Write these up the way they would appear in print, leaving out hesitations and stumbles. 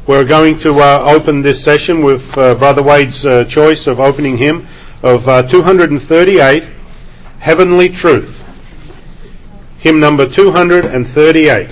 We're going to open this session with Brother Wade's choice of opening hymn of 238, Heavenly Truth. Hymn number 238.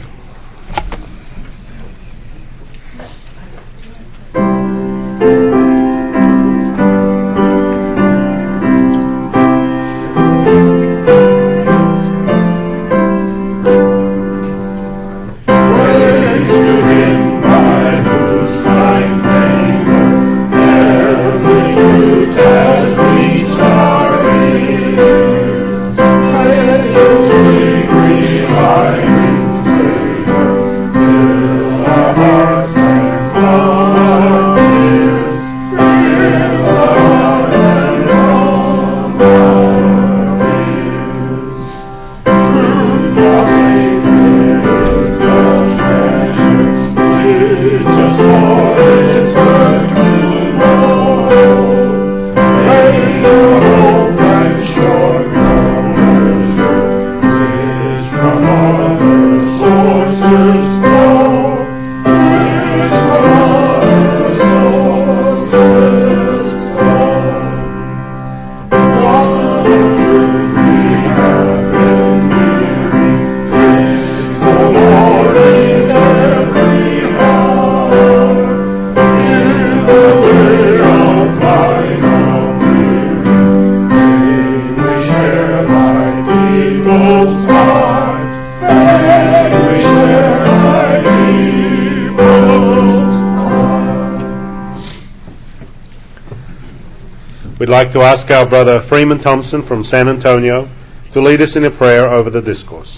We'd like to ask our brother Freeman Thompson from San Antonio to lead us in a prayer over the discourse.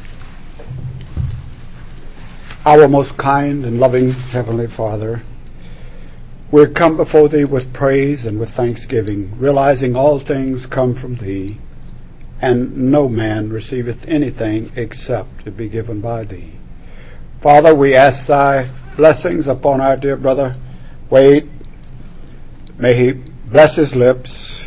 Our most kind and loving Heavenly Father, we come before Thee with praise and with thanksgiving, realizing all things come from Thee, and no man receiveth anything except to be given by Thee. Father, we ask Thy blessings upon our dear brother Wade. May he bless his lips,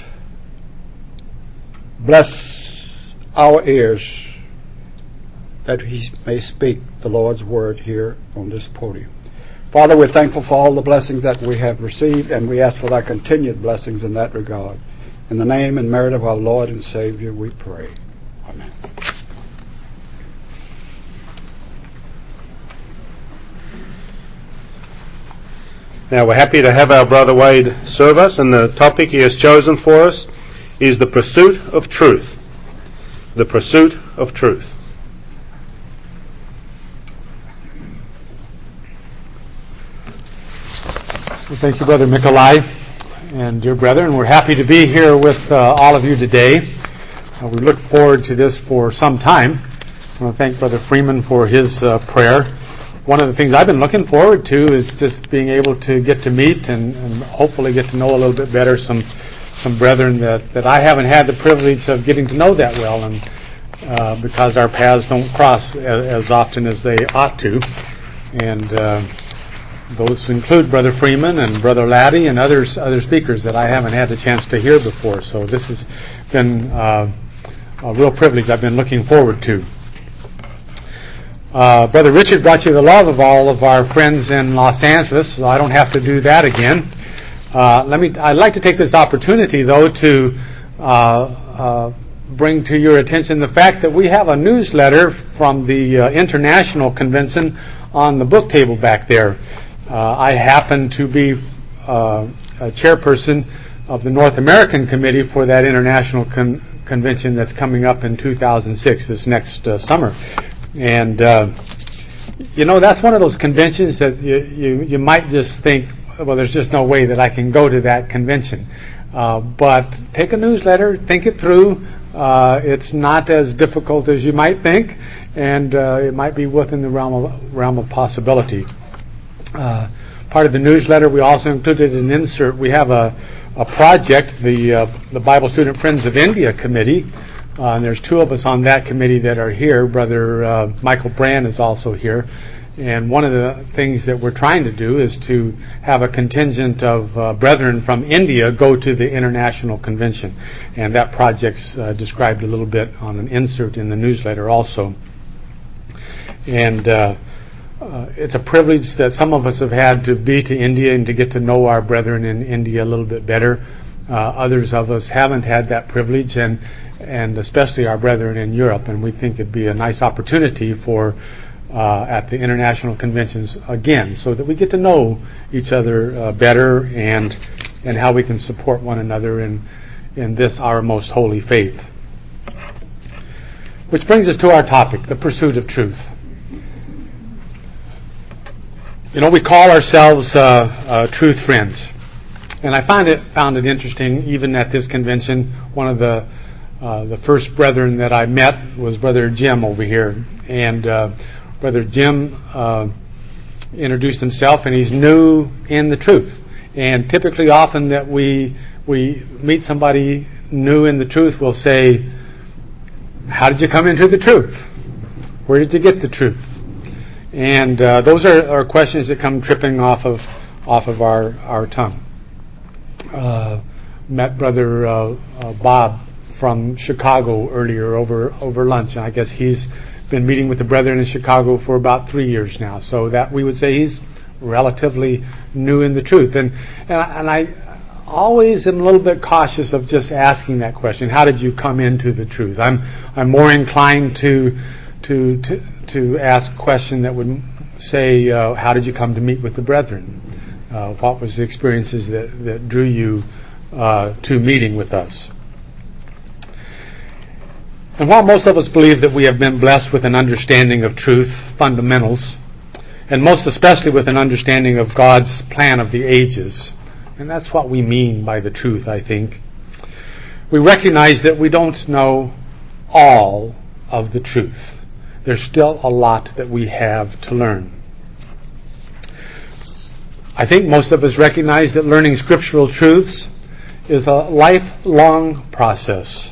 bless our ears, that he may speak the Lord's word here on this podium. Father, we're thankful for all the blessings that we have received, and we ask for Thy continued blessings in that regard. In the name and merit of our Lord and Savior we pray. Amen. Now we're happy to have our brother Wade serve us, and the topic he has chosen for us is the pursuit of truth. The pursuit of truth. Well, thank you, Brother Mikolai, and dear brethren. We're happy to be here with all of you today. We look forward to this for some time. I want to thank Brother Freeman for his prayer. One of the things I've been looking forward to is just being able to get to meet and hopefully get to know a little bit better some brethren that I haven't had the privilege of getting to know that well, and because our paths don't cross as often as they ought to. And those include Brother Freeman and Brother Laddie and other speakers that I haven't had the chance to hear before. So this has been a real privilege I've been looking forward to. Brother Richard brought you the love of all of our friends in Los Angeles, so I don't have to do that again. I'd like to take this opportunity, though, to bring to your attention the fact that we have a newsletter from the International Convention on the book table back there. I happen to be a chairperson of the North American Committee for that International Convention that's coming up in 2006, this next summer. And, that's one of those conventions that you might just think, well, there's just no way that I can go to that convention. But take a newsletter, think it through. It's not as difficult as you might think, and it might be within the realm of possibility. Part of the newsletter, we also included an insert. We have a project, the Bible Student Friends of India Committee. And there's two of us on that committee that are here. Brother Michael Brand is also here. And one of the things that we're trying to do is to have a contingent of brethren from India go to the International Convention. And that project's described a little bit on an insert in the newsletter also. And it's a privilege that some of us have had to be to India and to get to know our brethren in India a little bit better. Others of us haven't had that privilege, and especially our brethren in Europe. And we think it'd be a nice opportunity for at the international conventions again, so that we get to know each other better and how we can support one another in this our most holy faith. Which brings us to our topic, the pursuit of truth. You know, we call ourselves truth friends, and I found it interesting. Even at this convention, one of the first brethren that I met was Brother Jim over here, and Brother Jim introduced himself, and he's new in the truth. And typically, often that we meet somebody new in the truth, we'll say, "How did you come into the truth? Where did you get the truth?" And those are questions that come tripping off of our tongue. Met Brother Bob from Chicago earlier over lunch, and I guess he's been meeting with the brethren in Chicago for about 3 years now. So that we would say he's relatively new in the truth. And I always am a little bit cautious of just asking that question. How did you come into the truth? I'm more inclined to ask a question that would say, how did you come to meet with the brethren? What was the experiences that drew you to meeting with us? And while most of us believe that we have been blessed with an understanding of truth, fundamentals, and most especially with an understanding of God's plan of the ages, and that's what we mean by the truth, I think, we recognize that we don't know all of the truth. There's still a lot that we have to learn. I think most of us recognize that learning scriptural truths is a lifelong process.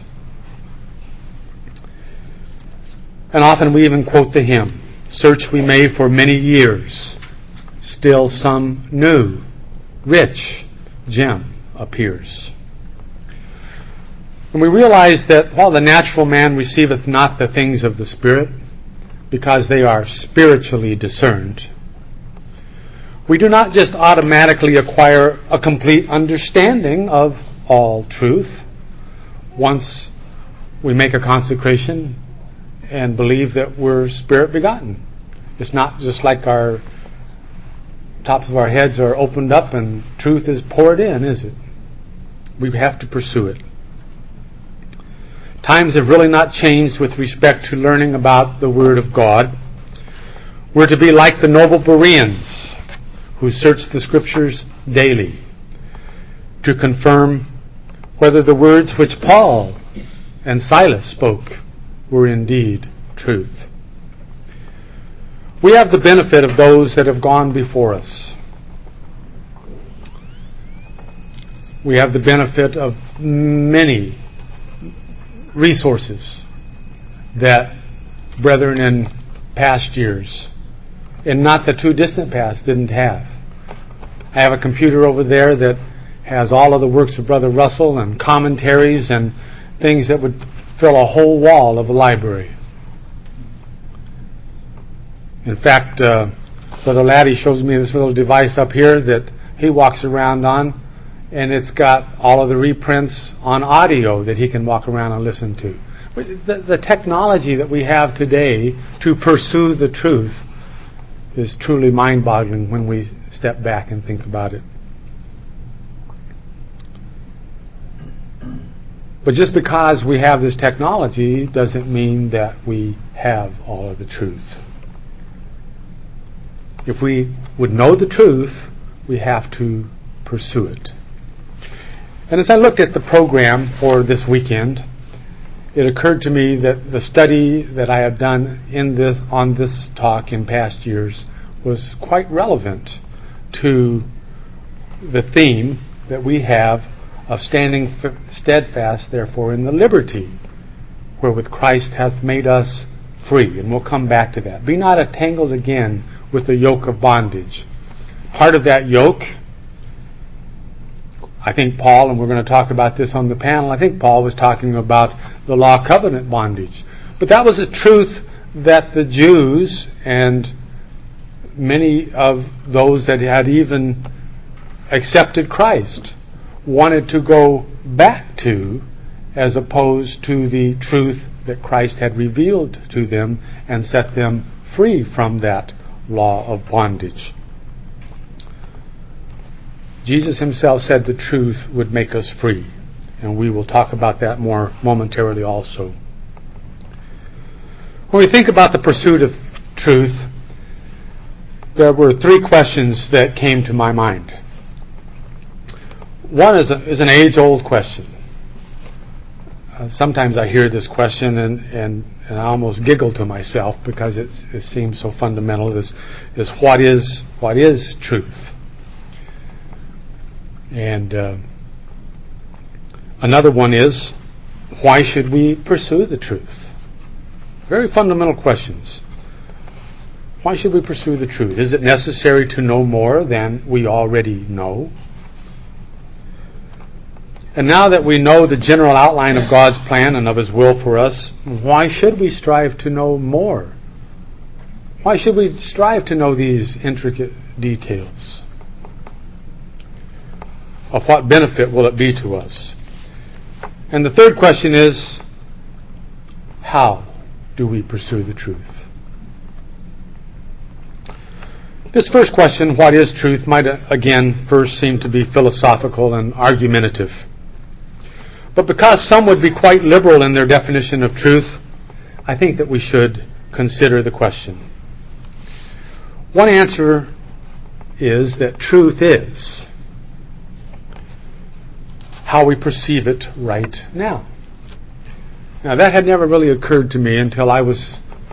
And often we even quote the hymn, "Search we may for many years, still some new, rich gem appears." And we realize that while the natural man receiveth not the things of the Spirit, because they are spiritually discerned, we do not just automatically acquire a complete understanding of all truth once we make a consecration and believe that we're Spirit begotten. It's not just like our tops of our heads are opened up and truth is poured in, is it? We have to pursue it. Times have really not changed with respect to learning about the Word of God. We're to be like the noble Bereans who searched the Scriptures daily to confirm whether the words which Paul and Silas spoke were indeed truth. We have the benefit of those that have gone before us. We have the benefit of many resources that brethren in past years, and not the too distant past, didn't have. I have a computer over there that has all of the works of Brother Russell and commentaries and things that would fill a whole wall of a library. In fact, Brother Laddie shows me this little device up here that he walks around on, and it's got all of the reprints on audio that he can walk around and listen to. The technology that we have today to pursue the truth is truly mind-boggling when we step back and think about it. But just because we have this technology doesn't mean that we have all of the truth. If we would know the truth, we have to pursue it. And as I looked at the program for this weekend, it occurred to me that the study that I have done on this talk in past years was quite relevant to the theme that we have of standing steadfast, therefore, in the liberty wherewith Christ hath made us free. And we'll come back to that. Be not entangled again with the yoke of bondage. Part of that yoke, I think Paul, and we're going to talk about this on the panel, I think Paul was talking about the law covenant bondage. But that was a truth that the Jews and many of those that had even accepted Christ wanted to go back to, as opposed to the truth that Christ had revealed to them and set them free from that law of bondage. Jesus himself said the truth would make us free, and we will talk about that more momentarily also. When we think about the pursuit of truth, there were three questions that came to my mind. One is an age-old question. Sometimes I hear this question and I almost giggle to myself because it seems so fundamental. Is what is truth? And another one is, why should we pursue the truth? Very fundamental questions. Why should we pursue the truth? Is it necessary to know more than we already know? And now that we know the general outline of God's plan and of His will for us, why should we strive to know more? Why should we strive to know these intricate details? Of what benefit will it be to us? And the third question is, how do we pursue the truth? This first question, what is truth, might again first seem to be philosophical and argumentative. But because some would be quite liberal in their definition of truth, I think that we should consider the question. One answer is that truth is how we perceive it right now. Now, that had never really occurred to me until I was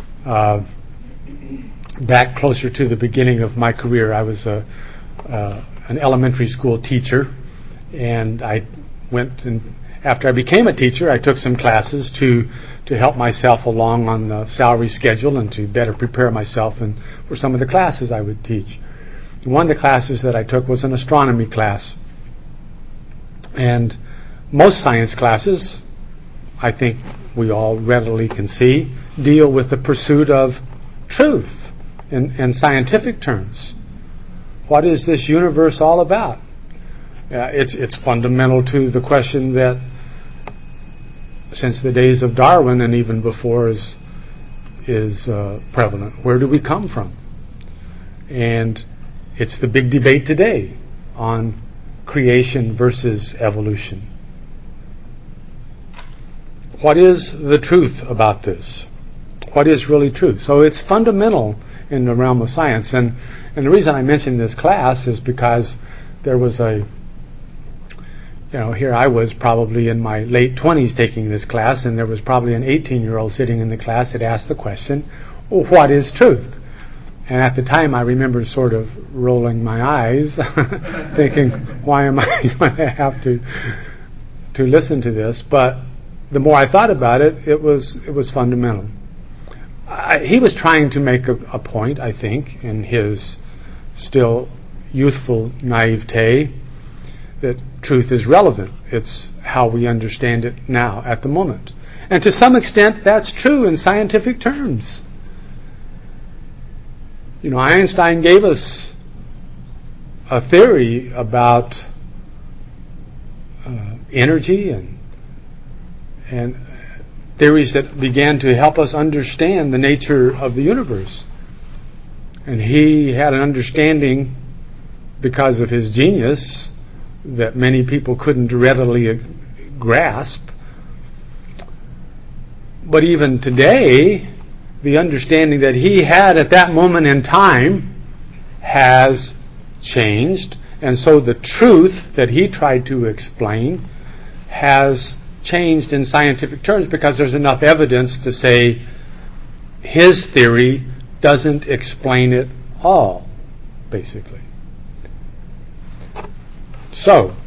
back closer to the beginning of my career. I was an elementary school teacher, and I went and after I became a teacher, I took some classes to help myself along on the salary schedule and to better prepare myself for some of the classes I would teach. One of the classes that I took was an astronomy class. And most science classes, I think we all readily can see, deal with the pursuit of truth in scientific terms. What is this universe all about? It's fundamental to the question that since the days of Darwin and even before is prevalent. Where do we come from? And it's the big debate today on creation versus evolution. What is the truth about this? What is really truth? So it's fundamental in the realm of science. And the reason I mention this class is because there was here I was probably in my late 20s taking this class, and there was probably an 18-year-old sitting in the class that asked the question, well, what is truth? And at the time I remember sort of rolling my eyes, thinking, why am I going to have to listen to this? But the more I thought about it, it was fundamental. He was trying to make a point, I think, in his still youthful naivete, that truth is relevant. It's how we understand it now, at the moment. And to some extent, that's true in scientific terms. Einstein gave us a theory about energy and theories that began to help us understand the nature of the universe. And he had an understanding, because of his genius, that many people couldn't readily grasp. But even today, the understanding that he had at that moment in time has changed, and so the truth that he tried to explain has changed in scientific terms, because there's enough evidence to say his theory doesn't explain it all, basically. So,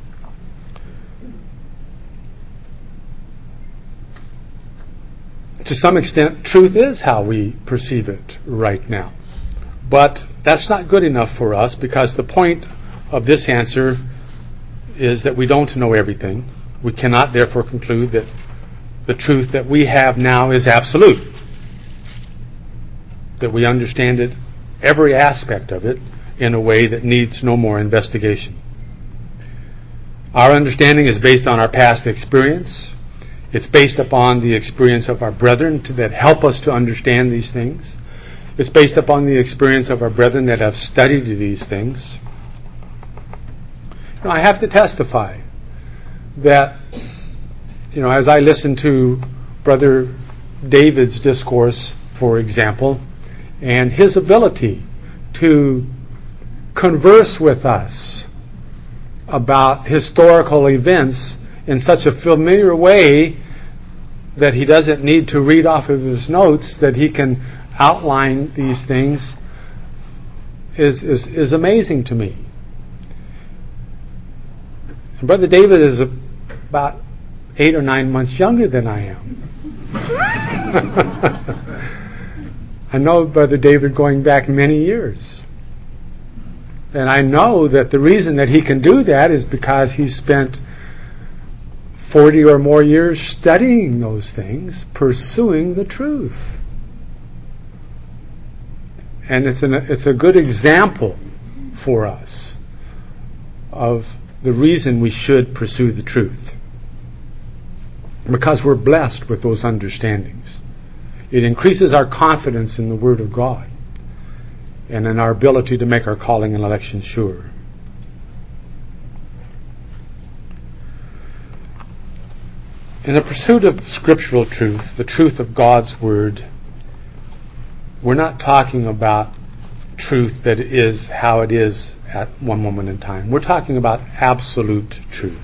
to some extent, truth is how we perceive it right now. But that's not good enough for us, because the point of this answer is that we don't know everything. We cannot therefore conclude that the truth that we have now is absolute, that we understand it every aspect of it in a way that needs no more investigation. Our understanding is based on our past experience. It's based upon the experience of our brethren that help us to understand these things. It's based upon the experience of our brethren that have studied these things. I have to testify that, as I listen to Brother David's discourse, for example, and his ability to converse with us about historical events in such a familiar way that he doesn't need to read off of his notes, that he can outline these things, is amazing to me. And Brother David is about 8 or 9 months younger than I am. I know Brother David going back many years. And I know that the reason that he can do that is because he spent 40 or more years studying those things, pursuing the truth. And it's a good example for us of the reason we should pursue the truth. Because we're blessed with those understandings. It increases our confidence in the Word of God and in our ability to make our calling and election sure. In the pursuit of scriptural truth, the truth of God's Word, we're not talking about truth that is how it is at one moment in time. We're talking about absolute truth.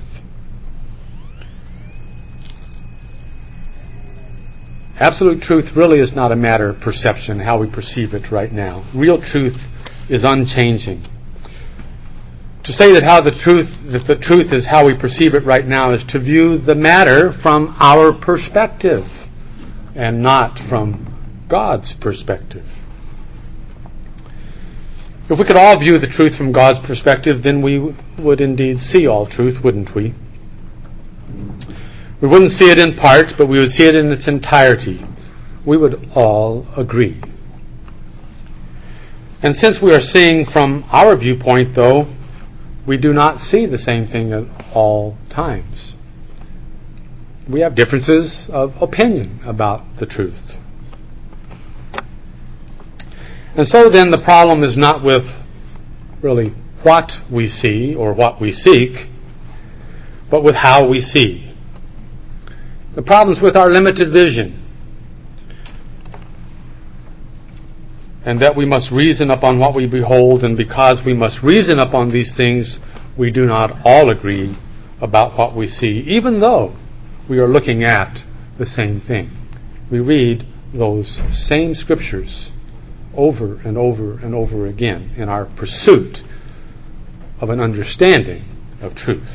Absolute truth really is not a matter of perception, how we perceive it right now. Real truth is unchanging. To say that the truth is how we perceive it right now is to view the matter from our perspective and not from God's perspective. If we could all view the truth from God's perspective, then we would indeed see all truth, wouldn't we? We wouldn't see it in part, but we would see it in its entirety. We would all agree. And since we are seeing from our viewpoint, though, we do not see the same thing at all times. We have differences of opinion about the truth. And so then the problem is not with really what we see or what we seek, but with how we see. The problem is with our limited vision, and that we must reason upon what we behold, and because we must reason upon these things, we do not all agree about what we see, even though we are looking at the same thing. We read those same scriptures over and over and over again in our pursuit of an understanding of truth.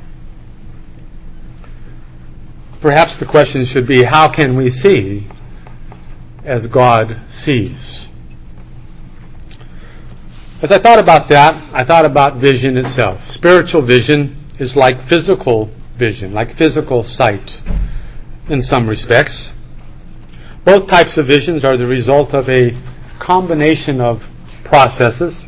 Perhaps the question should be, how can we see as God sees? As I thought about that, I thought about vision itself. Spiritual vision is like physical vision, like physical sight in some respects. Both types of visions are the result of a combination of processes.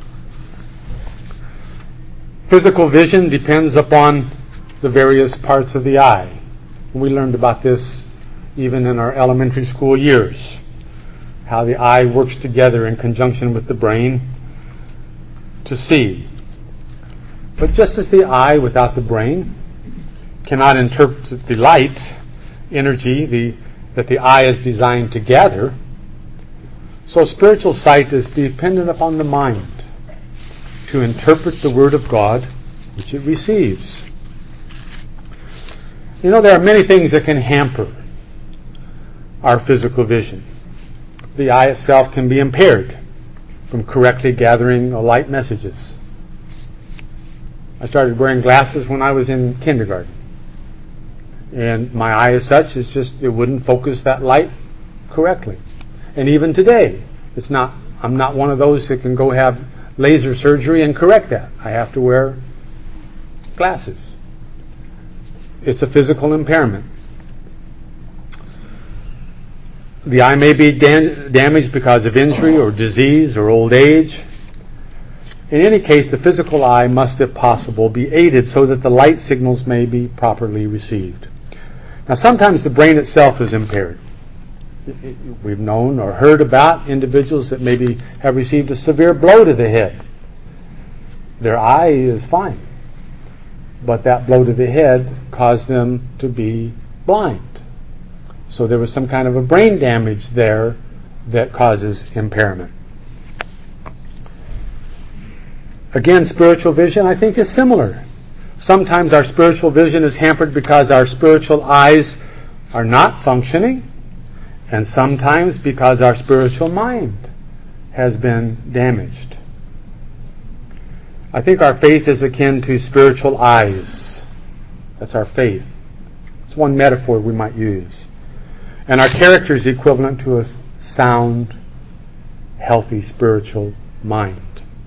Physical vision depends upon the various parts of the eye. We learned about this even in our elementary school years, how the eye works together in conjunction with the brain to see. But just as the eye without the brain cannot interpret the light energy that the eye is designed to gather, so spiritual sight is dependent upon the mind to interpret the Word of God which it receives. There are many things that can hamper our physical vision. The eye itself can be impaired from correctly gathering light messages. I started wearing glasses when I was in kindergarten. And my eye as such it wouldn't focus that light correctly. And even today, I'm not one of those that can go have laser surgery and correct that. I have to wear glasses. It's a physical impairment. The eye may be damaged because of injury or disease or old age. In any case, the physical eye must, if possible, be aided so that the light signals may be properly received. Now, sometimes the brain itself is impaired. We've known or heard about individuals that maybe have received a severe blow to the head. Their eye is fine, but that blow to the head caused them to be blind. So there was some kind of a brain damage there that causes impairment. Again, spiritual vision, I think, is similar. Sometimes our spiritual vision is hampered because our spiritual eyes are not functioning, and sometimes because our spiritual mind has been damaged. I think our faith is akin to spiritual eyes. That's our faith. It's one metaphor we might use. And our character is equivalent to a sound, healthy spiritual mind.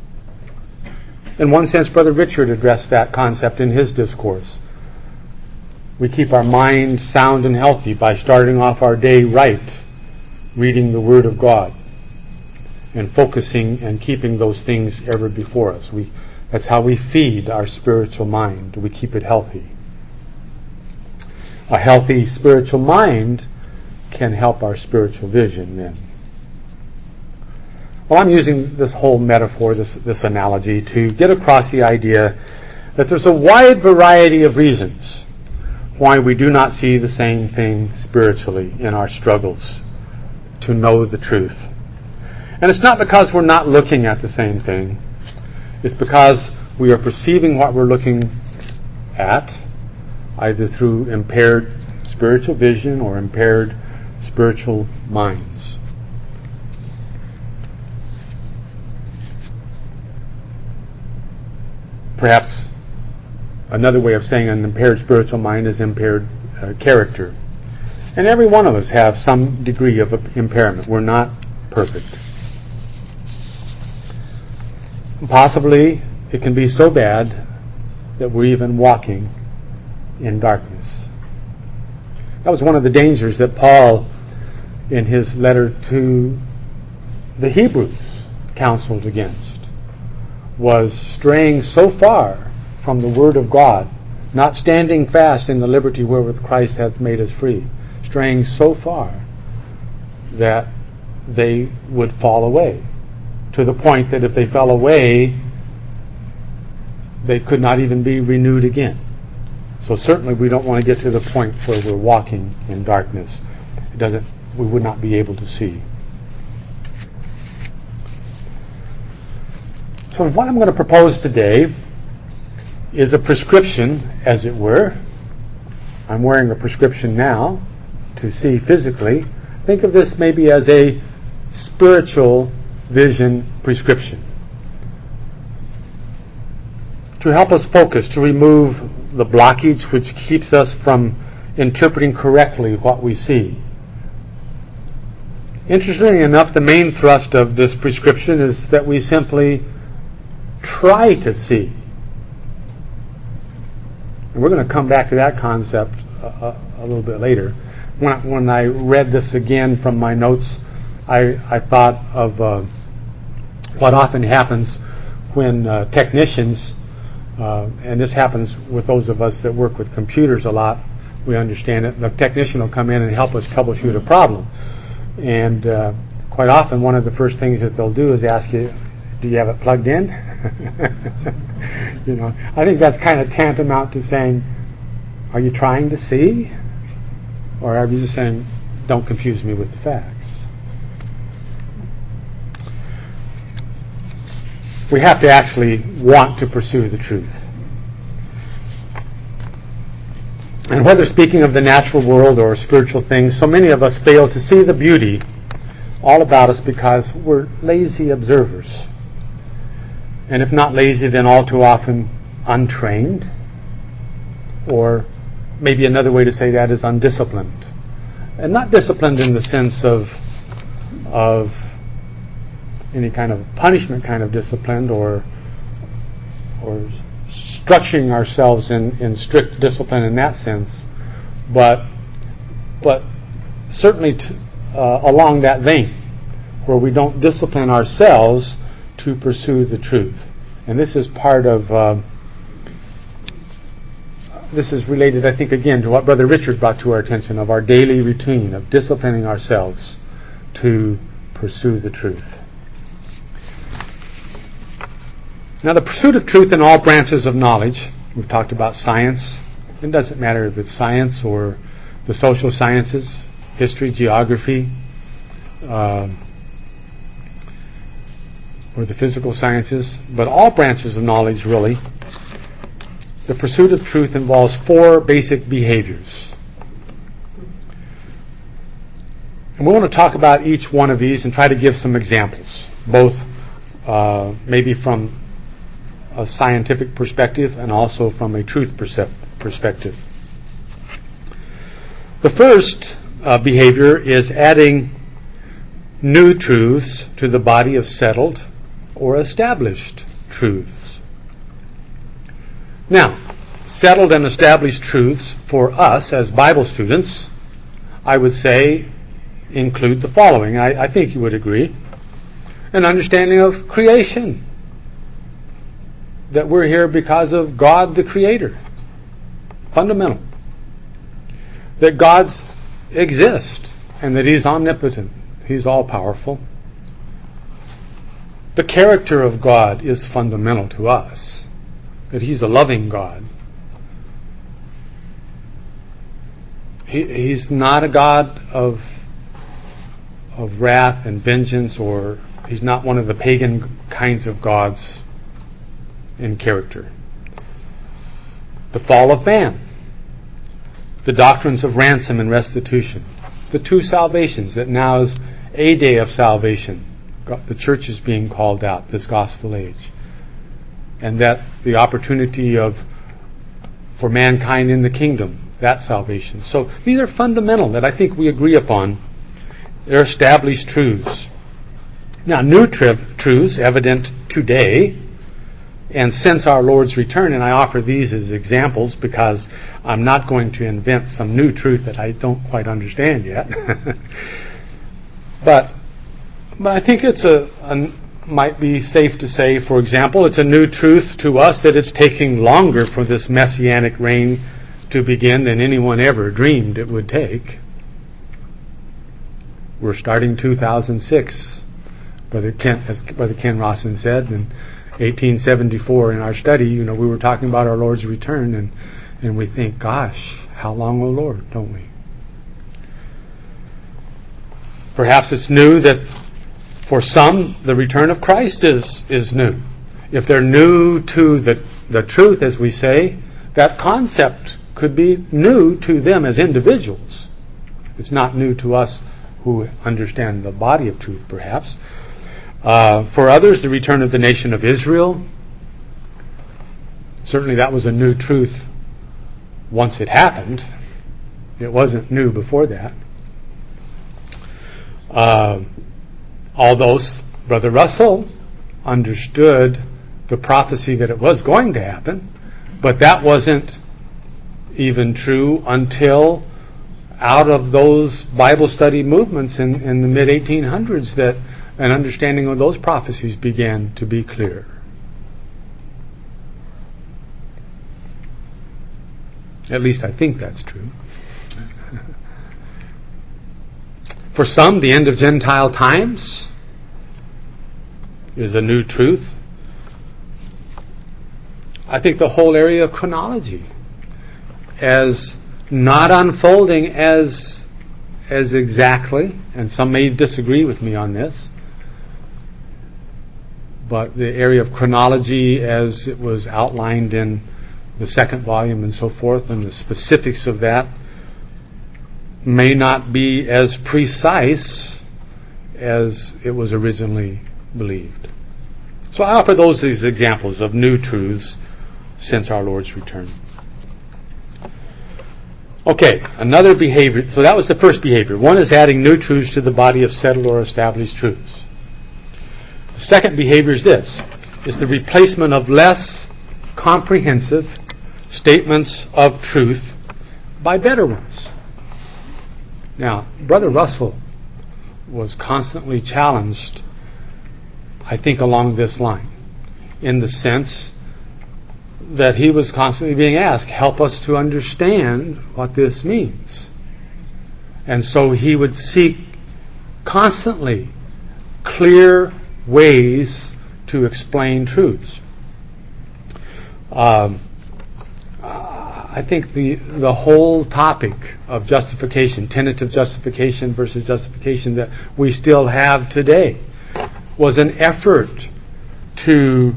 In one sense, Brother Richard addressed that concept in his discourse. We keep our mind sound and healthy by starting off our day right, reading the Word of God, and focusing and keeping those things ever before us. That's how we feed our spiritual mind. We keep it healthy. A healthy spiritual mind can help our spiritual vision then. Well, I'm using this whole metaphor, this analogy, to get across the idea that there's a wide variety of reasons why we do not see the same thing spiritually in our struggles to know the truth. And it's not because we're not looking at the same thing. It's because we are perceiving what we're looking at, either through impaired spiritual vision or impaired spiritual minds. Perhaps another way of saying an impaired spiritual mind is impaired character. And every one of us have some degree of impairment. We're not perfect. Possibly it can be so bad that we're even walking in darkness. That was one of the dangers that Paul, in his letter to the Hebrews, counseled against, was straying so far from the Word of God, not standing fast in the liberty wherewith Christ hath made us free, straying so far that they would fall away, to the point that if they fell away, they could not even be renewed again. So certainly we don't want to get to the point where we're walking in darkness. We would not be able to see. So what I'm going to propose today is a prescription, as it were. I'm wearing a prescription now to see physically. Think of this maybe as a spiritual vision prescription, to help us focus, to remove the blockage which keeps us from interpreting correctly what we see. Interestingly enough, the main thrust of this prescription is that we simply try to see. And we're going to come back to that concept a little bit later. When I read this again from my notes, I thought of what often happens when technicians, and this happens with those of us that work with computers a lot, we understand it. The technician will come in and help us troubleshoot a problem. And quite often one of the first things that they'll do is ask you, do you have it plugged in? I think that's kind of tantamount to saying, are you trying to see? Or are you just saying, don't confuse me with the facts? We have to actually want to pursue the truth. And whether speaking of the natural world or spiritual things, so many of us fail to see the beauty all about us because we're lazy observers. And if not lazy, then all too often untrained. Or maybe another way to say that is undisciplined. And not disciplined in the sense of any kind of punishment kind of discipline or structuring ourselves in strict discipline in that sense, but certainly along that vein, where we don't discipline ourselves to pursue the truth. And this is part of, this is related, I think, again, to what Brother Richard brought to our attention, of our daily routine of disciplining ourselves to pursue the truth. Now, the pursuit of truth in all branches of knowledge, we've talked about science. It doesn't matter if it's science or the social sciences, history, geography, or the physical sciences, but all branches of knowledge, really. The pursuit of truth involves 4 basic behaviors. And we want to talk about each one of these and try to give some examples, both maybe from a scientific perspective and also from a truth perspective. The first behavior is adding new truths to the body of settled or established truths. Now, settled and established truths for us as Bible students, I would say, include the following. I think you would agree. An understanding of creation. That we're here because of God the Creator. Fundamental. That God exists and that He's omnipotent. He's all-powerful. The character of God is fundamental to us. That He's a loving God. He's not a God of wrath and vengeance, or He's not one of the pagan kinds of gods in character. The fall of man. The doctrines of ransom and restitution. The 2 salvations, that now is a day of salvation. The church is being called out, this gospel age. And that the opportunity for mankind in the kingdom, that salvation. So these are fundamental that I think we agree upon. They're established truths. Now, new truths evident today and since our Lord's return, and I offer these as examples because I'm not going to invent some new truth that I don't quite understand yet. But I think it's might be safe to say, for example, it's a new truth to us that it's taking longer for this messianic reign to begin than anyone ever dreamed it would take. We're starting 2006, as Brother Ken Rawson said, and 1874 in our study, we were talking about our Lord's return, and we think, gosh, how long, O Lord, don't we? Perhaps it's new that for some, the return of Christ is new. If they're new to the truth, as we say, that concept could be new to them as individuals. It's not new to us who understand the body of truth, perhaps. For others, the return of the nation of Israel. Certainly that was a new truth once it happened. It wasn't new before that. Although Brother Russell understood the prophecy that it was going to happen, but that wasn't even true until out of those Bible study movements in the mid-1800s that an understanding of those prophecies began to be clear. At least I think that's true. For some, the end of Gentile times is a new truth. I think the whole area of chronology as not unfolding as exactly, and some may disagree with me on this, but the area of chronology as it was outlined in the 2nd volume and so forth, and the specifics of that may not be as precise as it was originally believed. So I offer those as examples of new truths since our Lord's return. Okay, another behavior. So that was the first behavior. One is adding new truths to the body of settled or established truths. The second behavior is this, is the replacement of less comprehensive statements of truth by better ones. Now, Brother Russell was constantly challenged, I think, along this line, in the sense that he was constantly being asked, help us to understand what this means. And so he would seek constantly clear ways to explain truths. I think the whole topic of justification, tentative justification versus justification that we still have today, was an effort to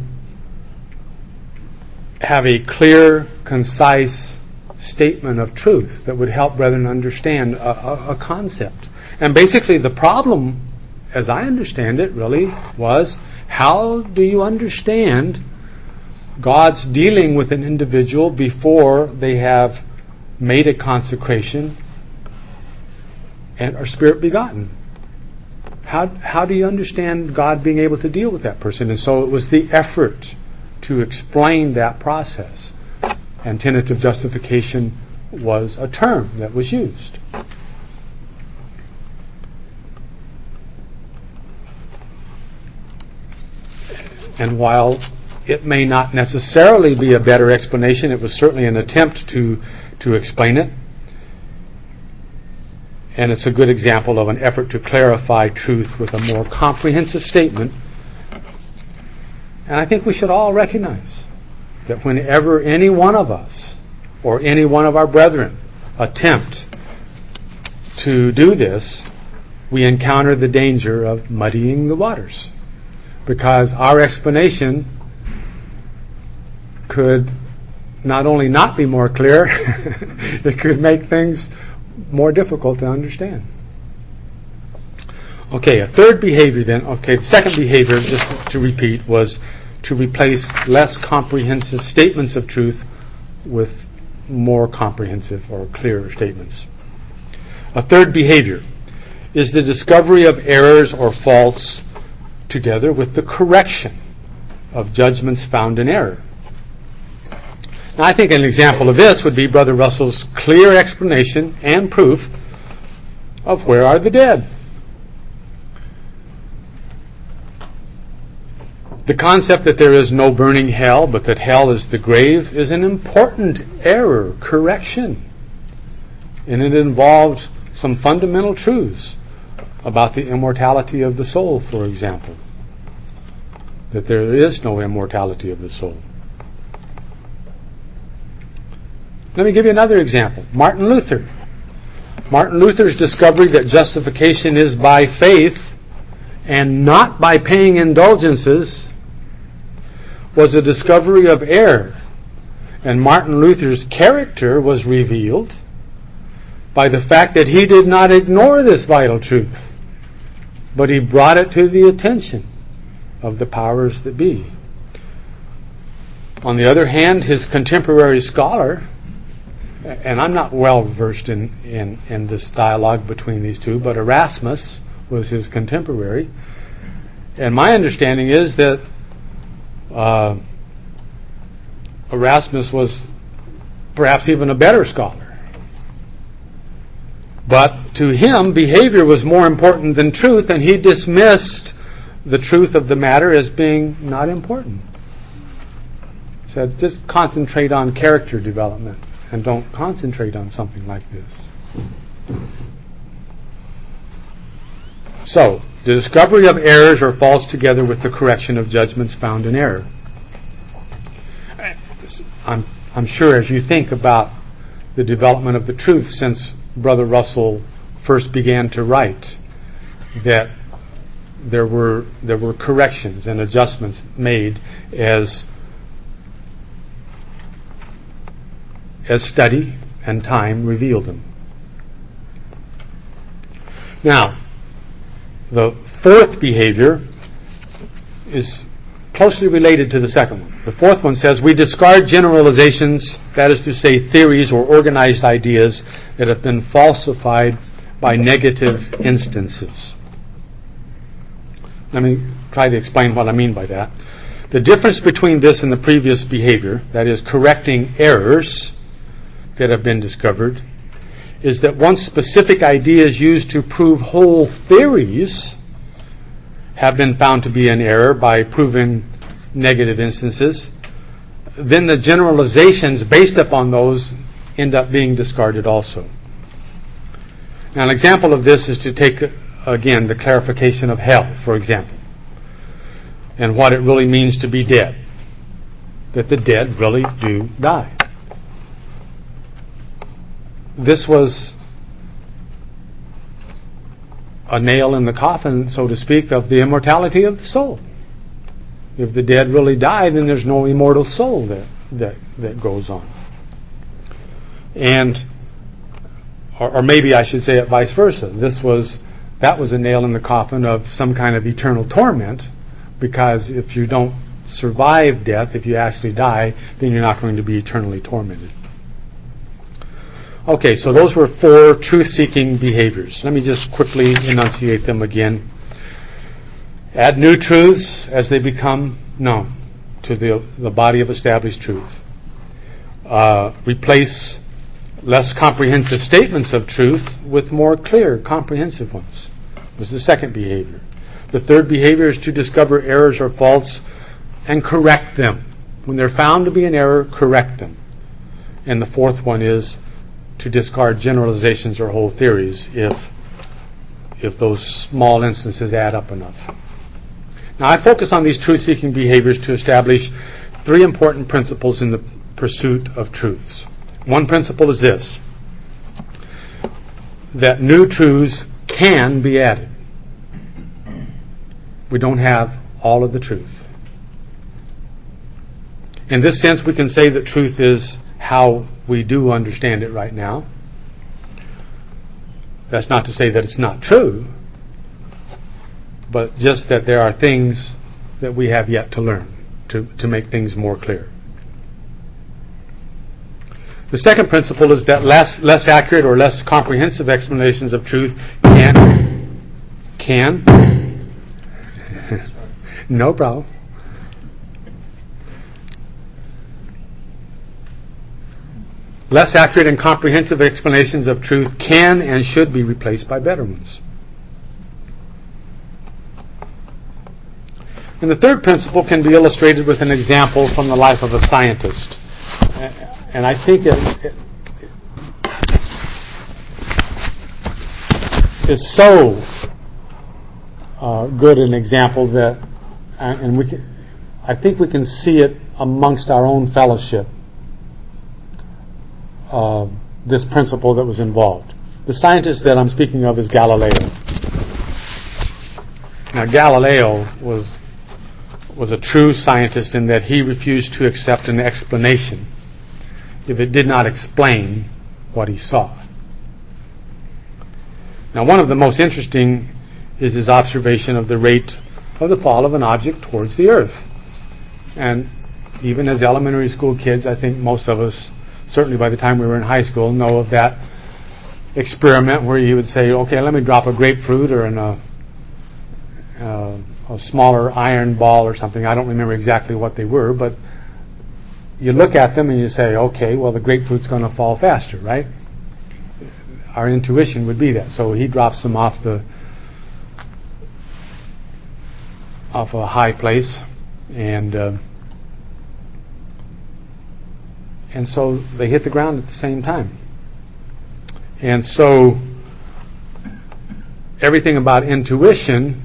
have a clear, concise statement of truth that would help brethren understand a concept. And basically the problem, as I understand it, really was, how do you understand God's dealing with an individual before they have made a consecration and are spirit begotten? How do you understand God being able to deal with that person? And so it was the effort to explain that process. And tentative justification was a term that was used. And while it may not necessarily be a better explanation, it was certainly an attempt to explain it. And it's a good example of an effort to clarify truth with a more comprehensive statement. And I think we should all recognize that whenever any one of us or any one of our brethren attempt to do this, we encounter the danger of muddying the waters. Because our explanation could not only not be more clear, it could make things more difficult to understand. Okay, a third behavior then. Okay, the second behavior, just to repeat, was to replace less comprehensive statements of truth with more comprehensive or clearer statements. A third behavior is the discovery of errors or faults together with the correction of judgments found in error. Now, I think an example of this would be Brother Russell's clear explanation and proof of where are the dead. The concept that there is no burning hell, but that hell is the grave, is an important error, correction. And it involved some fundamental truths about the immortality of the soul, for example. That there is no immortality of the soul. Let me give you another example. Martin Luther. Martin Luther's discovery that justification is by faith and not by paying indulgences was a discovery of error. And Martin Luther's character was revealed by the fact that he did not ignore this vital truth, but he brought it to the attention of the powers that be. On the other hand, his contemporary scholar, and I'm not well versed in this dialogue between these two, but Erasmus was his contemporary. And my understanding is that Erasmus was perhaps even a better scholar. But to him, behavior was more important than truth, and he dismissed the truth of the matter as being not important. He said, just concentrate on character development and don't concentrate on something like this. So, the discovery of errors or faults together with the correction of judgments found in error. I'm sure as you think about the development of the truth since Brother Russell first began to write, that there were corrections and adjustments made as study and time revealed them. Now, the fourth behavior is closely related to the second one. The fourth one says, we discard generalizations, that is to say theories or organized ideas that have been falsified by negative instances. Let me try to explain what I mean by that. The difference between this and the previous behavior, that is correcting errors that have been discovered, is that once specific ideas used to prove whole theories have been found to be in error by proving negative instances, then the generalizations based upon those end up being discarded also. Now, an example of this is to take, again, the clarification of hell, for example, and what it really means to be dead. That the dead really do die. This was a nail in the coffin, so to speak, of the immortality of the soul. If the dead really die, then there's no immortal soul that goes on. And, or maybe I should say it vice versa. That was a nail in the coffin of some kind of eternal torment, because if you don't survive death, if you actually die, then you're not going to be eternally tormented. Okay, so those were 4 truth-seeking behaviors. Let me just quickly enunciate them again. Add new truths as they become known to the body of established truth. Replace less comprehensive statements of truth with more clear, comprehensive ones. Was the second behavior. The third behavior is to discover errors or faults and correct them. When they're found to be an error, correct them. And the fourth one is to discard generalizations or whole theories if those small instances add up enough. Now, I focus on these truth-seeking behaviors to establish 3 important principles in the pursuit of truths. One principle is this: that new truths can be added. We don't have all of the truth. In this sense, we can say that truth is how we do understand it right now. That's not to say that it's not true, but just that there are things that we have yet to learn to make things more clear. The second principle is that less accurate or less comprehensive explanations of truth can no problem. Less accurate and comprehensive explanations of truth can and should be replaced by better ones. And the third principle can be illustrated with an example from the life of a scientist. And I think it is so good an example that, and I think we can see it amongst our own fellowship. This principle that was involved. The scientist that I'm speaking of is Galileo. Now, Galileo was a true scientist in that he refused to accept an explanation if it did not explain what he saw. Now, one of the most interesting is his observation of the rate of the fall of an object towards the earth. And even as elementary school kids, I think most of us, certainly by the time we were in high school, know of that experiment where you would say, okay, let me drop a grapefruit or a smaller iron ball or something. I don't remember exactly what they were, but you look at them and you say, okay, well, the grapefruit's going to fall faster, right? Our intuition would be that. So he drops them off a high place, and so they hit the ground at the same time. And so everything about intuition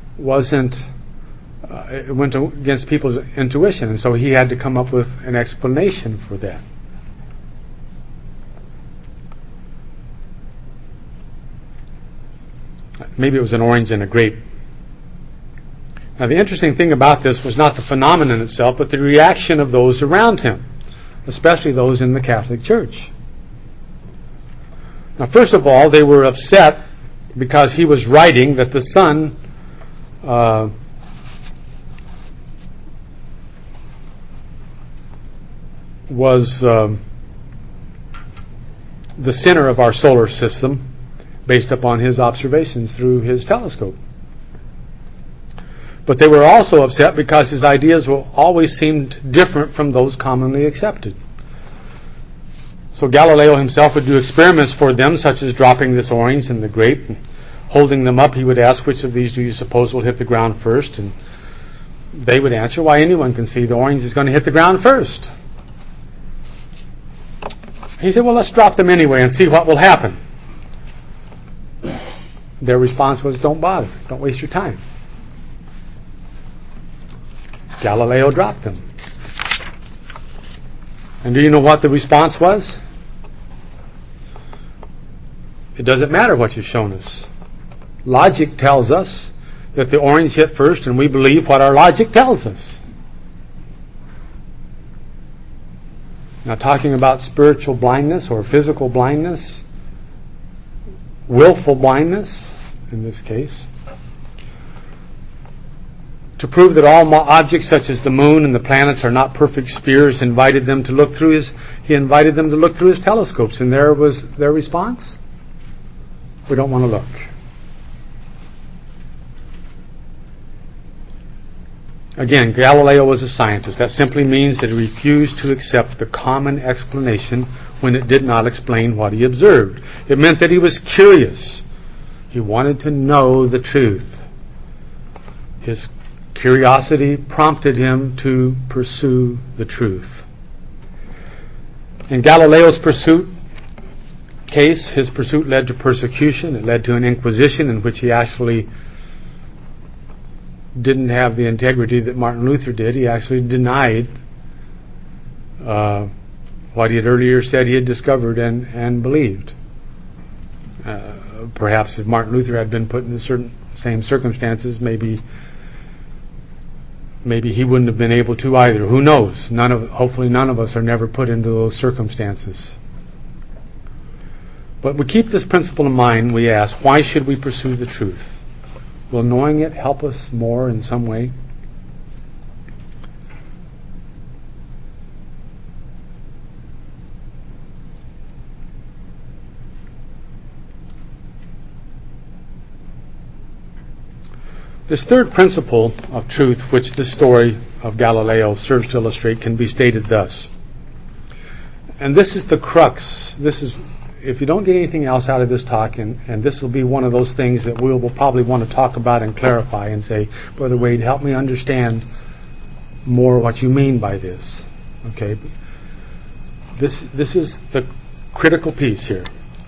it went against people's intuition, and so he had to come up with an explanation for that. Maybe it was an orange and a grape. Now, the interesting thing about this was not the phenomenon itself, but the reaction of those around him, especially those in the Catholic Church. Now, first of all, they were upset because he was writing that the sun was the center of our solar system based upon his observations through his telescope. But they were also upset because his ideas always seemed different from those commonly accepted. So Galileo himself would do experiments for them, such as dropping this orange and the grape, and holding them up. He would ask, which of these do you suppose will hit the ground first? And they would answer, why, anyone can see the orange is going to hit the ground first. He said, well, let's drop them anyway and see what will happen. Their response was, don't bother. Don't waste your time. Galileo dropped them. And do you know what the response was? It doesn't matter what you've shown us. Logic tells us that the orange hit first, and we believe what our logic tells us. Now, talking about spiritual blindness or physical blindness, willful blindness in this case, to prove that all objects such as the moon and the planets are not perfect spheres, he invited them to look through his telescopes, and there was their response. We don't want to look. Again, Galileo was a scientist. That simply means that he refused to accept the common explanation when it did not explain what he observed. It meant that he was curious. He wanted to know the truth. His curiosity prompted him to pursue the truth. In Galileo's his pursuit led to persecution. It led to an inquisition in which he actually didn't have the integrity that Martin Luther did. He actually denied what he had earlier said he had discovered and believed. Perhaps if Martin Luther had been put in the same circumstances, maybe he wouldn't have been able to either. Who knows? Hopefully none of us are never put into those circumstances. But we keep this principle in mind. We ask, why should we pursue the truth? Will knowing it help us more in some way? This third principle of truth, which the story of Galileo serves to illustrate, can be stated thus. And this is the crux. If you don't get anything else out of this talk, and this will be one of those things that we will probably want to talk about and clarify and say, Brother Wade, help me understand more what you mean by this. Okay? This is the critical piece here.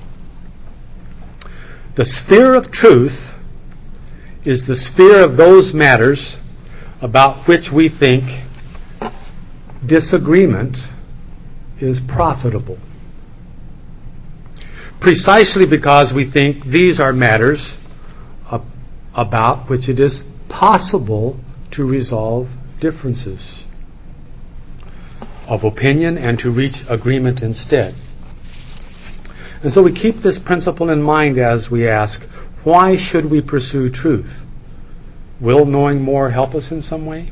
The sphere of truth is the sphere of those matters about which we think disagreement is profitable. Precisely because we think these are matters about which it is possible to resolve differences of opinion and to reach agreement instead. And so we keep this principle in mind as we ask, why should we pursue truth? Will knowing more help us in some way?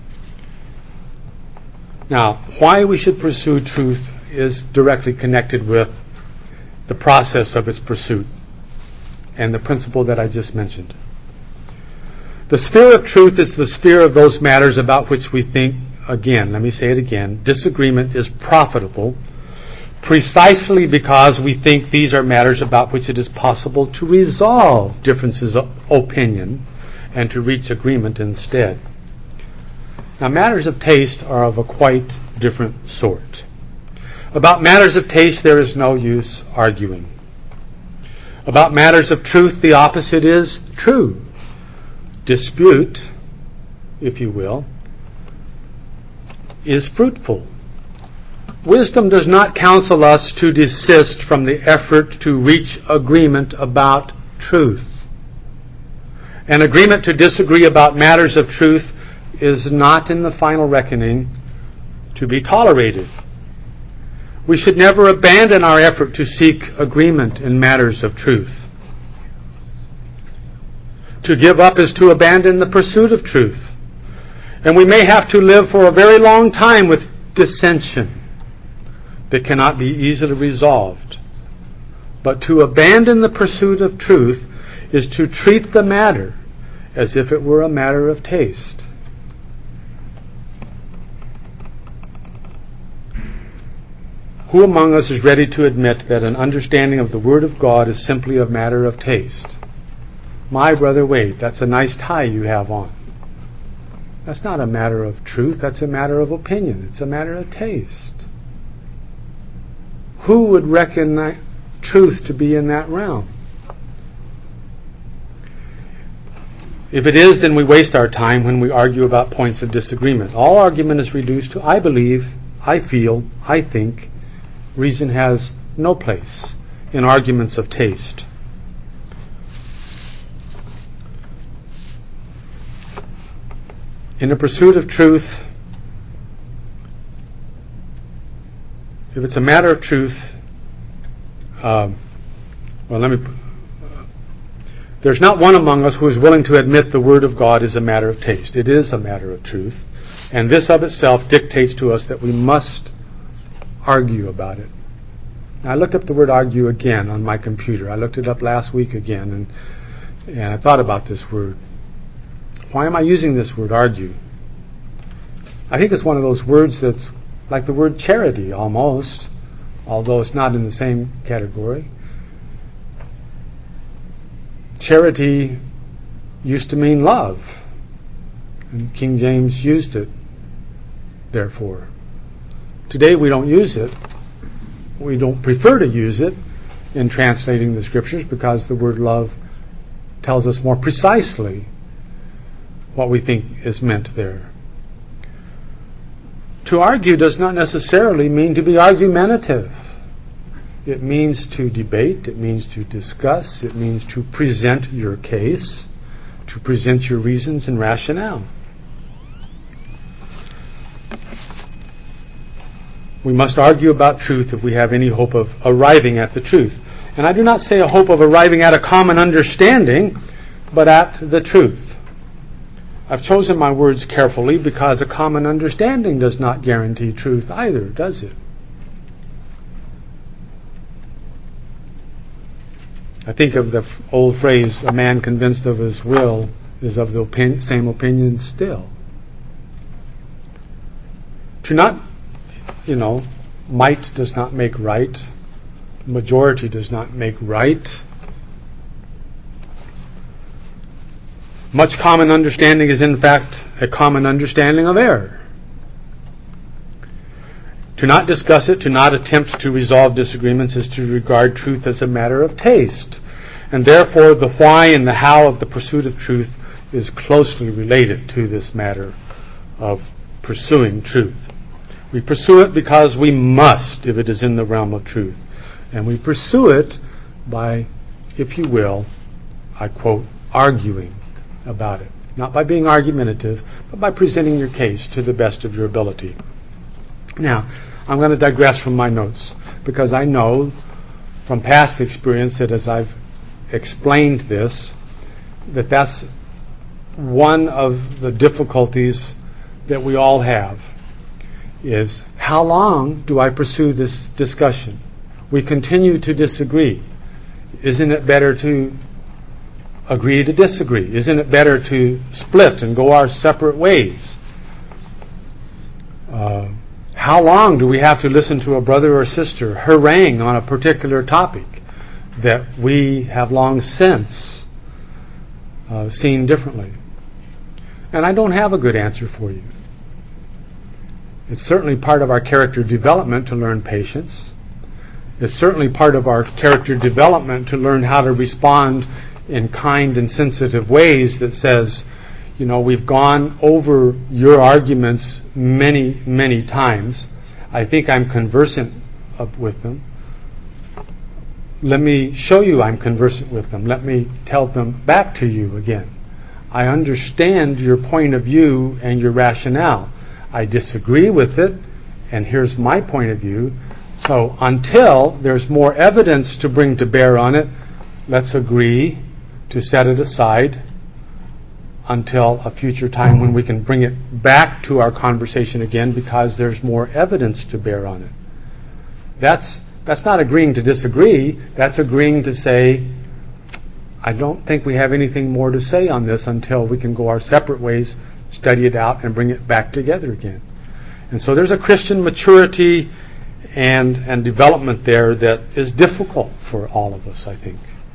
Now, why we should pursue truth is directly connected with the process of its pursuit and the principle that I just mentioned. The sphere of truth is the sphere of those matters about which we think, again, let me say it again, disagreement is profitable precisely because we think these are matters about which it is possible to resolve differences of opinion and to reach agreement instead. Now, matters of taste are of a quite different sort. About matters of taste, there is no use arguing. About matters of truth, the opposite is true. Dispute, if you will, is fruitful. Wisdom does not counsel us to desist from the effort to reach agreement about truth. An agreement to disagree about matters of truth is not in the final reckoning to be tolerated. We should never abandon our effort to seek agreement in matters of truth. To give up is to abandon the pursuit of truth. And we may have to live for a very long time with dissension that cannot be easily resolved. But to abandon the pursuit of truth is to treat the matter as if it were a matter of taste. Who among us is ready to admit that an understanding of the Word of God is simply a matter of taste? My brother Wade, that's a nice tie you have on. That's not a matter of truth, that's a matter of opinion. It's a matter of taste. Who would reckon truth to be in that realm? If it is, then we waste our time when we argue about points of disagreement. All argument is reduced to I believe, I feel, I think. Reason has no place in arguments of taste. In the pursuit of truth, if it's a matter of truth, there's not one among us who is willing to admit the Word of God is a matter of taste. It is a matter of truth. And this of itself dictates to us that we must argue about it. Now, I looked up the word argue again on my computer. I looked it up last week again, and I thought about this word. Why am I using this word, argue? I think it's one of those words that's like the word charity, almost, although it's not in the same category. Charity used to mean love, and King James used it, therefore. Today we don't use it. We don't prefer to use it in translating the Scriptures because the word love tells us more precisely what we think is meant there. To argue does not necessarily mean to be argumentative. It means to debate, it means to discuss, it means to present your case, to present your reasons and rationale. We must argue about truth if we have any hope of arriving at the truth. And I do not say a hope of arriving at a common understanding, but at the truth. I've chosen my words carefully because a common understanding does not guarantee truth either, does it? I think of the old phrase, a man convinced of his will is of the same opinion still. To not, might does not make right. Majority does not make right. Much common understanding is in fact a common understanding of error. To not discuss it, to not attempt to resolve disagreements is to regard truth as a matter of taste. And therefore the why and the how of the pursuit of truth is closely related to this matter of pursuing truth. We pursue it because we must, if it is in the realm of truth. And we pursue it by, if you will, I quote, arguing about it. Not by being argumentative, but by presenting your case to the best of your ability. Now, I'm going to digress from my notes, because I know from past experience that as I've explained this, that's one of the difficulties that we all have, is how long do I pursue this discussion? We continue to disagree. Isn't it better to agree to disagree? Isn't it better to split and go our separate ways? How long do we have to listen to a brother or sister harangue on a particular topic that we have long since seen differently? And I don't have a good answer for you. It's certainly part of our character development to learn patience. It's certainly part of our character development to learn how to respond in kind and sensitive ways that says, we've gone over your arguments many, many times. I think I'm conversant with them. Let me show you I'm conversant with them. Let me tell them back to you again. I understand your point of view and your rationale. I disagree with it, and here's my point of view. So until there's more evidence to bring to bear on it, let's agree to set it aside until a future time when we can bring it back to our conversation again because there's more evidence to bear on it. That's not agreeing to disagree. That's agreeing to say, I don't think we have anything more to say on this until we can go our separate ways, study it out, and bring it back together again. And so there's a Christian maturity and development there that is difficult for all of us, I think.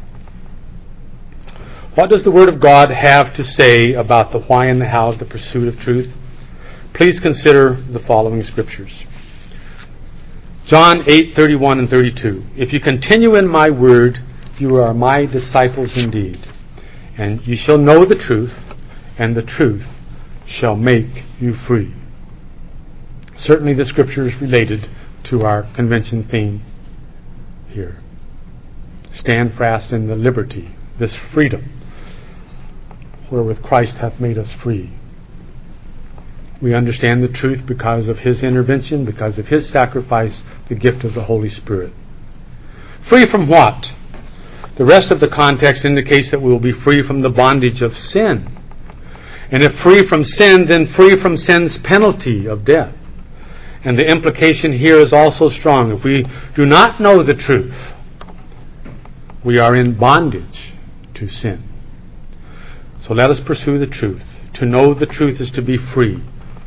What does the Word of God have to say about the why and the how of the pursuit of truth? Please consider the following scriptures. John 8:31 and 32. If you continue in my word, you are my disciples indeed, and you shall know the truth, and the truth shall make you free. Certainly the scripture is related to our convention theme here. Stand fast in the liberty, this freedom, wherewith Christ hath made us free. We understand the truth because of His intervention, because of His sacrifice, the gift of the Holy Spirit. Free from what? The rest of the context indicates that we will be free from the bondage of sin. And if free from sin, then free from sin's penalty of death. And the implication here is also strong. If we do not know the truth, we are in bondage to sin. So let us pursue the truth. To know the truth is to be free.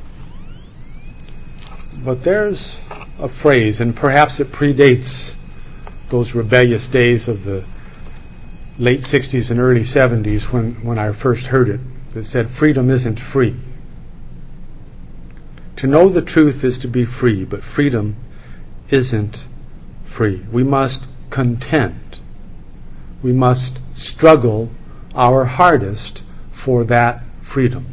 But there's a phrase, and perhaps it predates those rebellious days of the late 60s and early 70s when I first heard it, that said freedom isn't free. To know the truth is to be free, but freedom isn't free. We must contend. We must struggle our hardest for that freedom.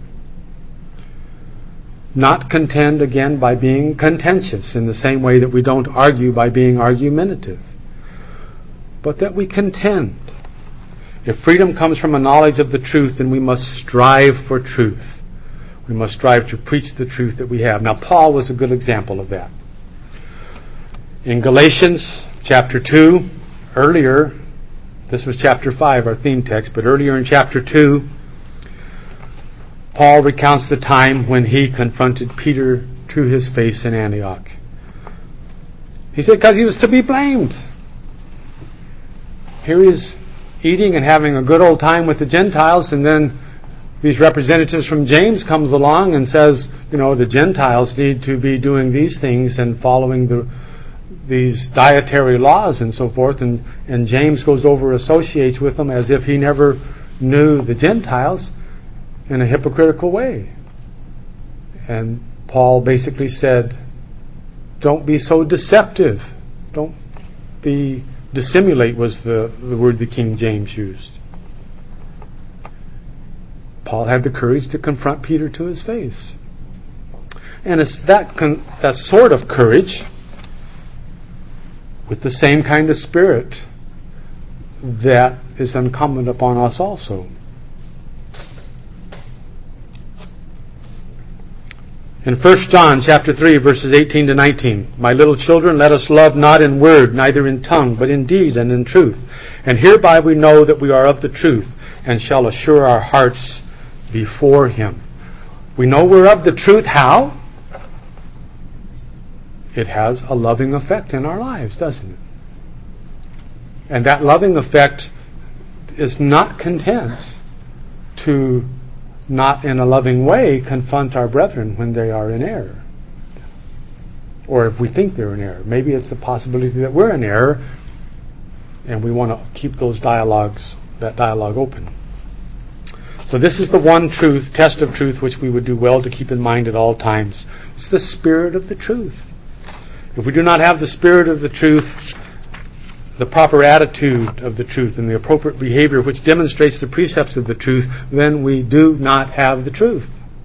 Not contend, again, by being contentious in the same way that we don't argue by being argumentative, but that we contend. If freedom comes from a knowledge of the truth, then we must strive for truth. We must strive to preach the truth that we have. Now, Paul was a good example of that. In Galatians chapter 2, earlier, this was chapter 5, our theme text, but earlier in chapter 2, Paul recounts the time when he confronted Peter to his face in Antioch. He said, because he was to be blamed. Here he is eating and having a good old time with the Gentiles, and then these representatives from James comes along and says, the Gentiles need to be doing these things and following these dietary laws and so forth, and James goes over, associates with them as if he never knew the Gentiles in a hypocritical way. And Paul basically said, don't be so deceptive. Don't be dissimulate was the word the King James used. Paul had the courage to confront Peter to his face. And it's that sort of courage with the same kind of spirit that is incumbent upon us also. In 1 John chapter 3, verses 18 to 19, my little children, let us love not in word, neither in tongue, but in deed and in truth. And hereby we know that we are of the truth, and shall assure our hearts before Him. We know we're of the truth. How? It has a loving effect in our lives, doesn't it? And that loving effect is not content to not in a loving way confront our brethren when they are in error. Or if we think they're in error. Maybe it's the possibility that we're in error and we want to keep that dialogue open. So this is the one test of truth, which we would do well to keep in mind at all times. It's the spirit of the truth. If we do not have the spirit of the truth, the proper attitude of the truth, and the appropriate behavior which demonstrates the precepts of the truth, then we do not have the truth.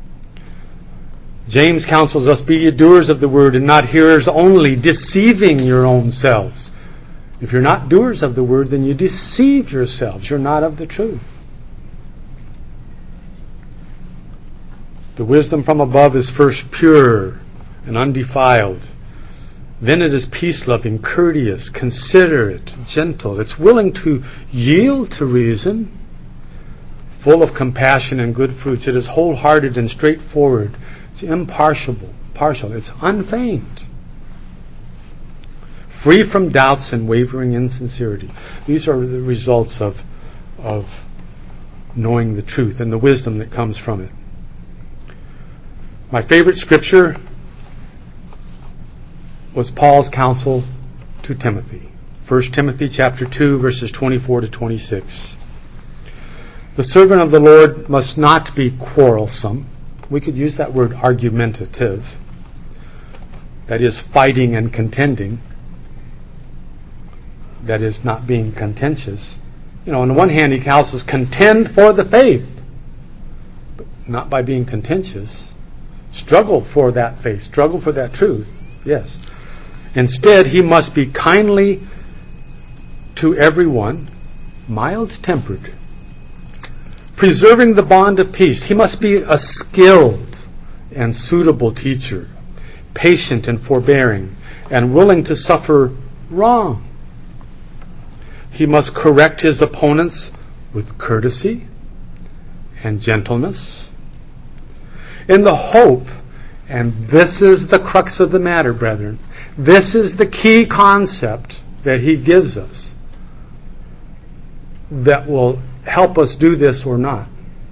James counsels us, be ye doers of the word and not hearers only, deceiving your own selves. If you're not doers of the word, then you deceive yourselves. You're not of the truth. The wisdom from above is first pure and undefiled. Then it is peace-loving, courteous, considerate, gentle. It's willing to yield to reason, full of compassion and good fruits. It is wholehearted and straightforward. It's impartial. It's unfeigned. Free from doubts and wavering insincerity. These are the results of knowing the truth and the wisdom that comes from it. My favorite scripture was Paul's counsel to Timothy. 1 Timothy chapter 2, verses 24 to 26. The servant of the Lord must not be quarrelsome. We could use that word argumentative. That is, fighting and contending. That is, not being contentious. On the one hand, he counsels contend for the faith, but not by being contentious. Struggle for that faith, struggle for that truth, yes. Instead, he must be kindly to everyone, mild-tempered, preserving the bond of peace. He must be a skilled and suitable teacher, patient and forbearing, and willing to suffer wrong. He must correct his opponents with courtesy and gentleness, in the hope, and this is the crux of the matter, brethren, this is the key concept that he gives us that will help us do this or not.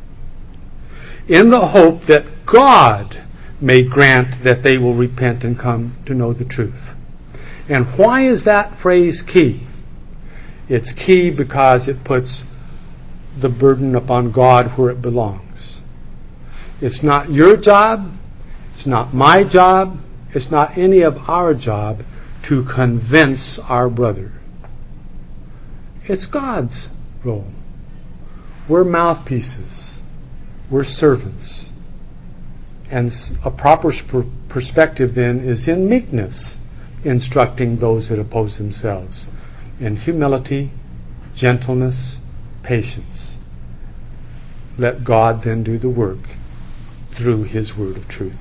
In the hope that God may grant that they will repent and come to know the truth. And why is that phrase key? It's key because it puts the burden upon God where it belongs. It's not your job, it's not my job, it's not any of our job to convince our brother. It's God's role. We're mouthpieces. We're servants. And a proper perspective then is in meekness, instructing those that oppose themselves. In humility, gentleness, patience. Let God then do the work through His word of truth.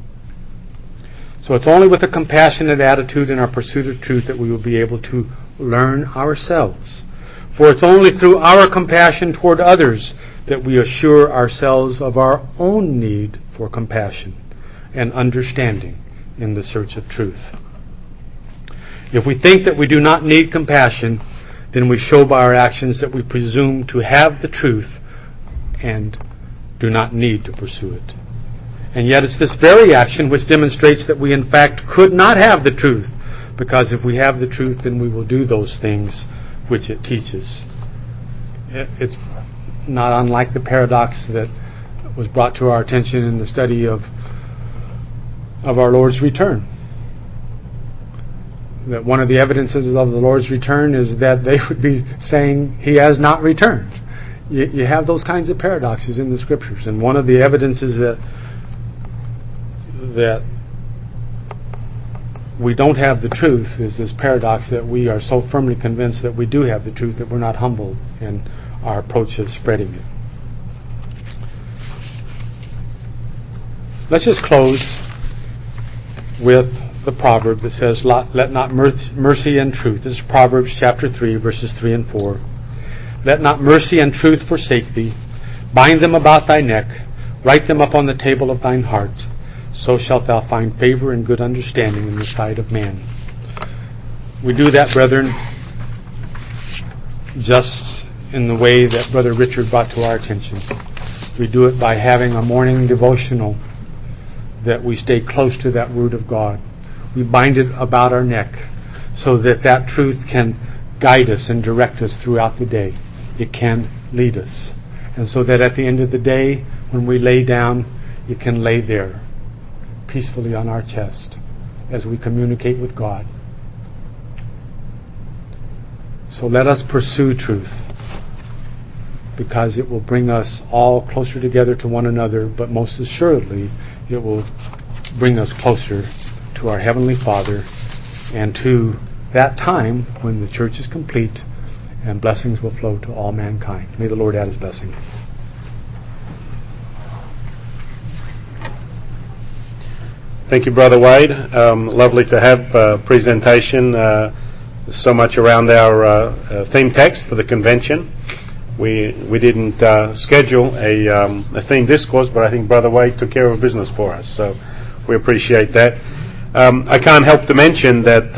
So it's only with a compassionate attitude in our pursuit of truth that we will be able to learn ourselves. For it's only through our compassion toward others that we assure ourselves of our own need for compassion and understanding in the search of truth. If we think that we do not need compassion, then we show by our actions that we presume to have the truth and do not need to pursue it. And yet it's this very action which demonstrates that we in fact could not have the truth, because if we have the truth, then we will do those things which it teaches. It's not unlike the paradox that was brought to our attention in the study of our Lord's return. That one of the evidences of the Lord's return is that they would be saying He has not returned. You have those kinds of paradoxes in the Scriptures, and one of the evidences that we don't have the truth is this paradox that we are so firmly convinced that we do have the truth that we're not humble in our approach of spreading it. Let's just close with the proverb that says, let not mercy and truth. This is Proverbs chapter 3, verses 3 and 4. Let not mercy and truth forsake thee. Bind them about thy neck. Write them up on the table of thine heart. So shalt thou find favor and good understanding in the sight of man. We do that, brethren, just in the way that Brother Richard brought to our attention. We do it by having a morning devotional that we stay close to that Word of God. We bind it about our neck so that that truth can guide us and direct us throughout the day. It can lead us. And so that at the end of the day, when we lay down, it can lay there peacefully on our chest as we communicate with God. So let us pursue truth, because it will bring us all closer together to one another, but most assuredly it will bring us closer to our Heavenly Father and to that time when the church is complete and blessings will flow to all mankind. May the Lord add His blessing. Thank you, Brother Wade. Lovely to have a presentation so much around our theme text for the convention. We didn't schedule a theme discourse, but I think Brother Wade took care of business for us, so we appreciate that. I can't help to mention that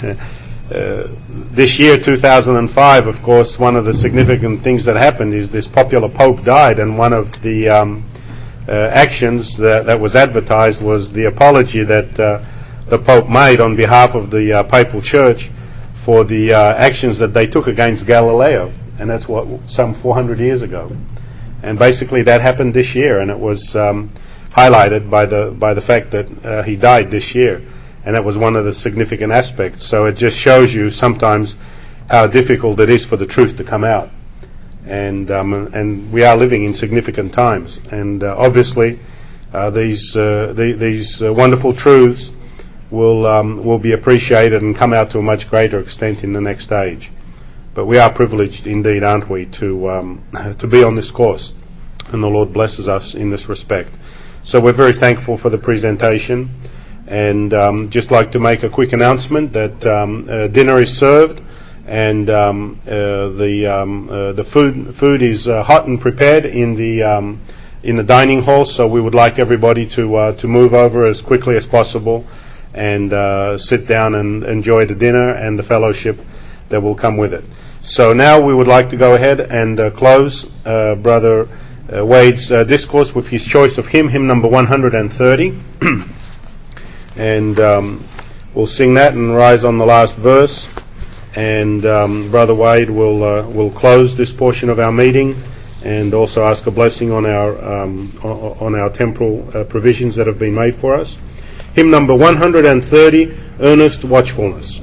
this year, 2005, of course, one of the significant things that happened is this popular Pope died, and one of the actions that was advertised was the apology that the Pope made on behalf of the Papal Church for the actions that they took against Galileo, and that's what, some 400 years ago. And basically that happened this year, and it was highlighted by the fact that he died this year, and that was one of the significant aspects. So it just shows you sometimes how difficult it is for the truth to come out, and we are living in significant times, and obviously these wonderful truths will be appreciated and come out to a much greater extent in the next age. But we are privileged indeed, aren't we, to be on this course, and the Lord blesses us in this respect. So we're very thankful for the presentation, and just like to make a quick announcement that dinner is served, and the food is hot and prepared in the dining hall. So we would like everybody to move over as quickly as possible and sit down and enjoy the dinner and the fellowship that will come with it. So now we would like to go ahead and close Brother Wade's discourse with his choice of hymn number 130. And we'll sing that and rise on the last verse. And Brother Wade will close this portion of our meeting and also ask a blessing on our temporal provisions that have been made for us. Hymn number 130, Earnest Watchfulness.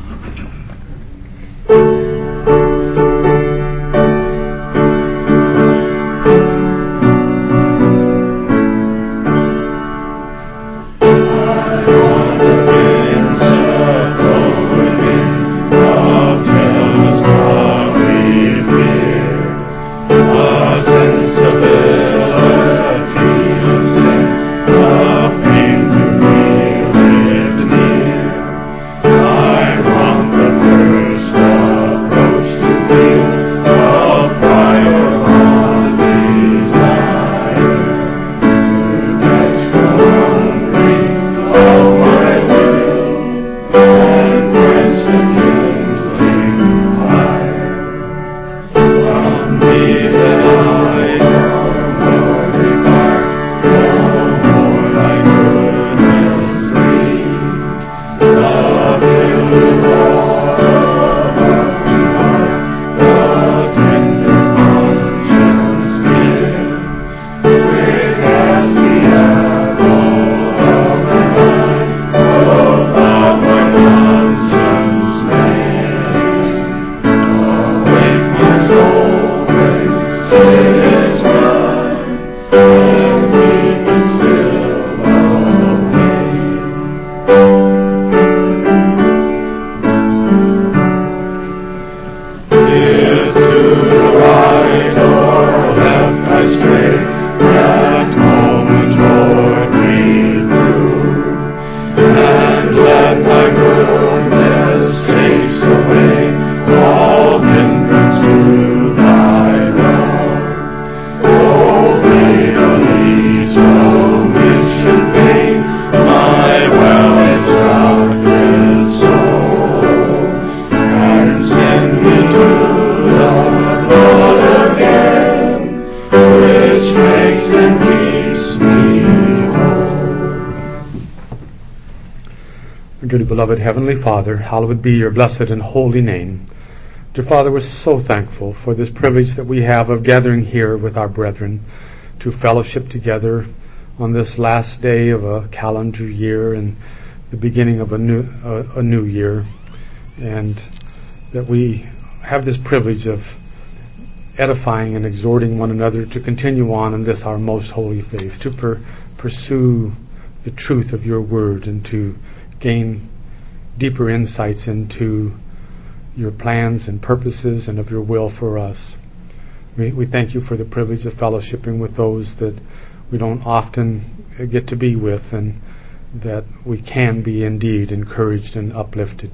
Dearly beloved Heavenly Father, hallowed be your blessed and holy name. Dear Father, we're so thankful for this privilege that we have of gathering here with our brethren to fellowship together on this last day of a calendar year and the beginning of a new year, and that we have this privilege of edifying and exhorting one another to continue on in this our most holy faith, to pursue the truth of your word and to gain deeper insights into your plans and purposes and of your will for us. We thank you for the privilege of fellowshipping with those that we don't often get to be with, and that we can be indeed encouraged and uplifted.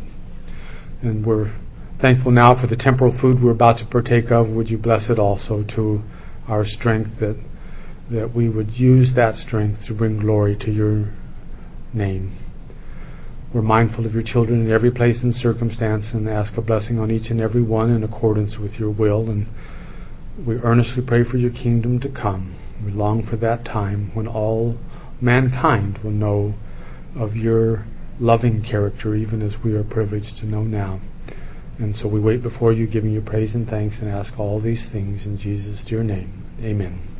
And we're thankful now for the temporal food we're about to partake of. Would you bless it also to our strength, that we would use that strength to bring glory to your name. We're mindful of your children in every place and circumstance, and ask a blessing on each and every one in accordance with your will. And we earnestly pray for your kingdom to come. We long for that time when all mankind will know of your loving character, even as we are privileged to know now. And so we wait before you, giving you praise and thanks, and ask all these things in Jesus' dear name. Amen.